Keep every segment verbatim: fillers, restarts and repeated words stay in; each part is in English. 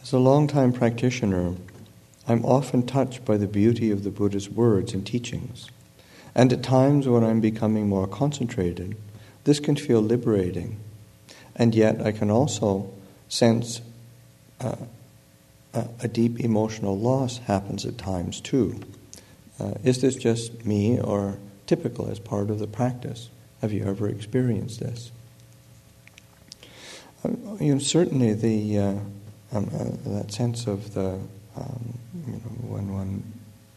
As a long-time practitioner, I'm often touched by the beauty of the Buddha's words and teachings. And at times when I'm becoming more concentrated, this can feel liberating. And yet I can also sense uh, a, a deep emotional loss happens at times too. Uh, is this just me or typical as part of the practice? Have you ever experienced this? Uh, you know, certainly the uh, um, uh, that sense of the um, you know, when one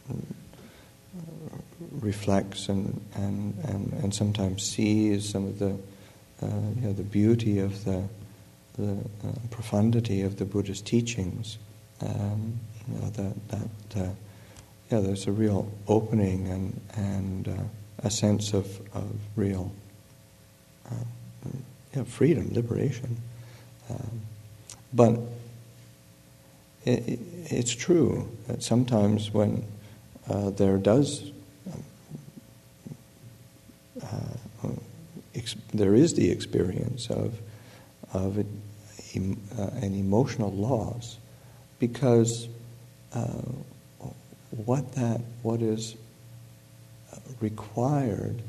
reflects and, and, and, and sometimes sees some of the uh, you know, the beauty of the the uh, profundity of the Buddha's teachings. Um, you know, that that uh, yeah, there's a real opening and and uh, a sense of of real uh, yeah, freedom, liberation. Um, but it, it, it's true that sometimes when uh, there does uh, ex- there is the experience of of it, em, uh, an emotional loss, because uh, what that what is required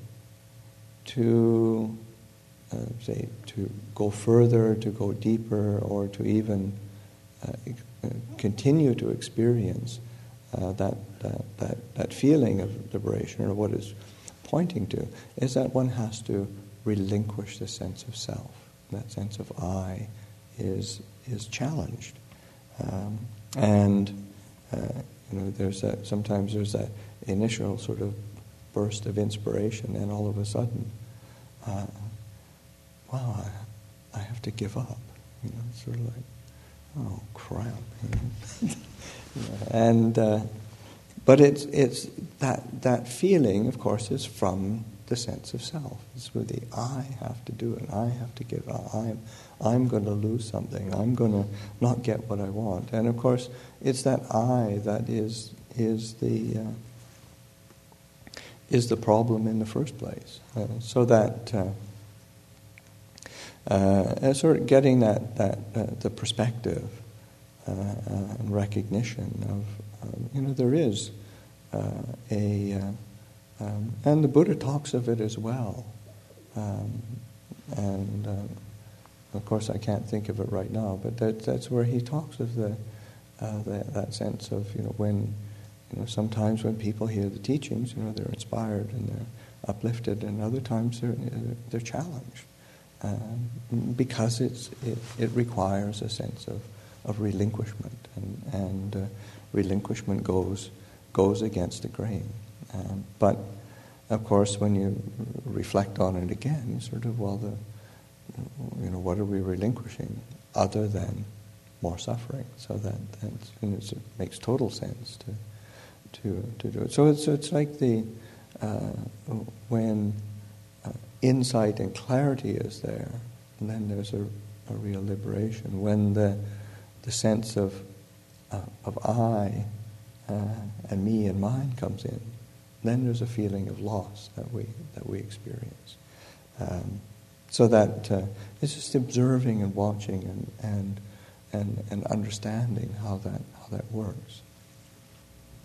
to uh, say to go further, to go deeper, or to even uh, uh, continue to experience uh, that, that that that feeling of liberation, or what is pointing to, is that one has to relinquish the sense of self. That sense of I is is challenged, um, and uh, you know there's that sometimes there's that initial sort of burst of inspiration, and all of a sudden, uh, wow, I, I have to give up. You know, it's sort of like, oh crap, you know? and uh, but it's it's that that feeling, of course, is from the sense of self. It's where the I have to do it. I have to give up. I'm, I'm going to lose something. I'm going to not get what I want. And of course, it's that I that is is the uh, is the problem in the first place. Uh, so that uh, uh, sort of getting that that uh, the perspective uh, uh, and recognition of um, you know there is uh, a uh, Um, and the Buddha talks of it as well. Um, and uh, of course I can't think of it right now, but that, that's where he talks of the, uh, the that sense of, you know, when, you know, sometimes when people hear the teachings, you know, they're inspired and they're uplifted, and other times they're, they're challenged. Um, because it's, it, it requires a sense of, of relinquishment, and, and uh, relinquishment goes goes against the grain. Um, but, of course, when you reflect on it again, you sort of, well, the, you know, what are we relinquishing other than more suffering? So that that's, you know, it makes total sense to to to do it. So it's it's like the uh, when uh, insight and clarity is there, and then there's a, a real liberation. When the the sense of uh, of I uh, and me and mine comes in, then there's a feeling of loss that we that we experience. Um, so that uh, it's just observing and watching and and and, and understanding how that how that works.